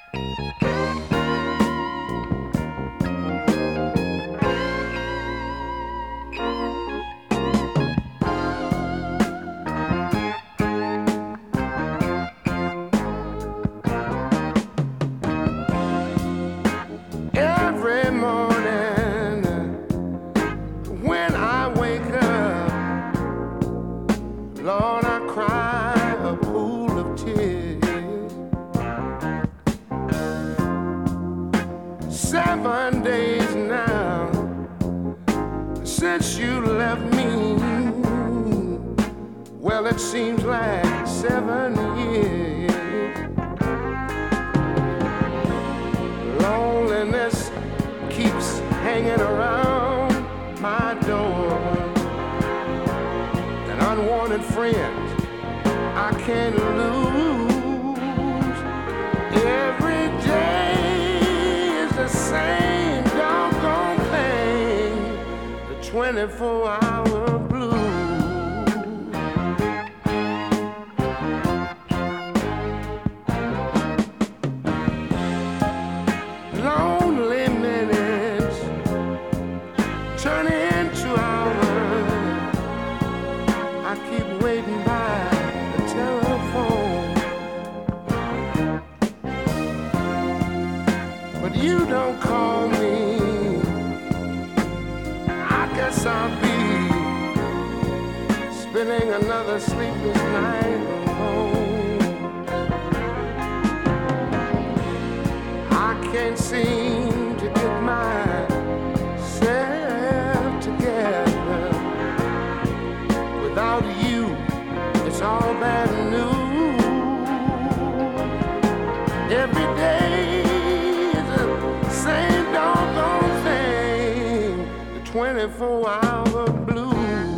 Every morning when I wake up, Lord, I cry a pool of tears. 7 days now since you left me. Well, it seems like 7 years. Loneliness keeps hanging around my door. An unwanted friend I can't lose. Every day is the same doggone thing, the 24-hour blues. Lonely minutes turn into hours. I keep waiting by the telephone, but you don't call me. I guess I'll be spending another sleepless night alone. I can't seem to get myself together. Without you, it's all bad news. Every day is the same doggone thing, the 24-hour blues.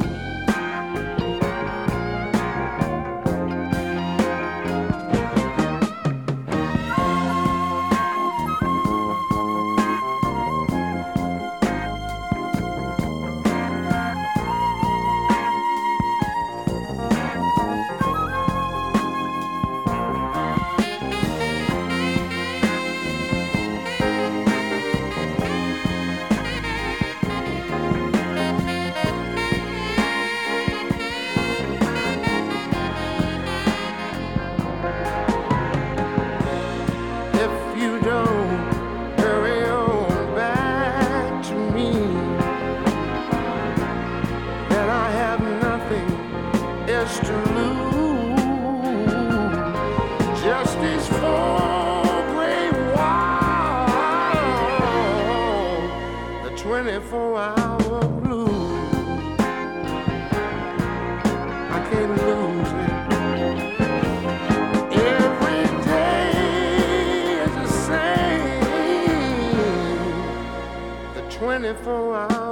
If you don't hurry on back to me, then I have nothing else to lose. Just these 4 gray walls, the 24-hour blues. I can't lose it. Every day is the same, the 24 hours.